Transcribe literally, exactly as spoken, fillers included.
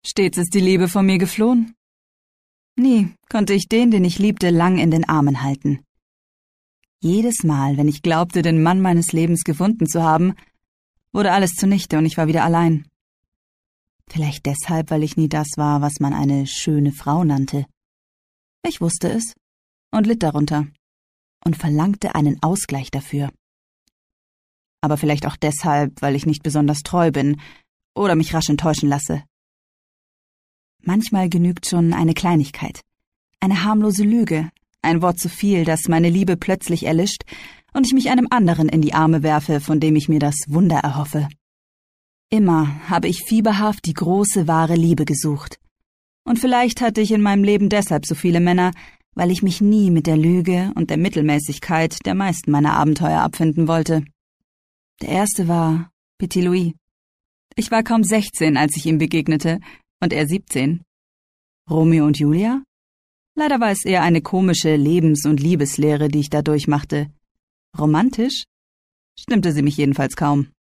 Stets ist die Liebe von mir geflohen. Nie konnte ich den, den ich liebte, lang in den Armen halten. Jedes Mal, wenn ich glaubte, den Mann meines Lebens gefunden zu haben, wurde alles zunichte und ich war wieder allein. Vielleicht deshalb, weil ich nie das war, was man eine schöne Frau nannte. Ich wusste es und litt darunter und verlangte einen Ausgleich dafür. Aber vielleicht auch deshalb, weil ich nicht besonders treu bin oder mich rasch enttäuschen lasse. Manchmal genügt schon eine Kleinigkeit, eine harmlose Lüge, ein Wort zu viel, dass meine Liebe plötzlich erlischt und ich mich einem anderen in die Arme werfe, von dem ich mir das Wunder erhoffe. Immer habe ich fieberhaft die große, wahre Liebe gesucht. Und vielleicht hatte ich in meinem Leben deshalb so viele Männer, weil ich mich nie mit der Lüge und der Mittelmäßigkeit der meisten meiner Abenteuer abfinden wollte. Der erste war Petit Louis. Ich war kaum sechzehn, als ich ihm begegnete, und er siebzehn. Romeo und Julia? Leider war es eher eine komische Lebens- und Liebeslehre, die ich da durchmachte. Romantisch? Stimmte sie mich jedenfalls kaum.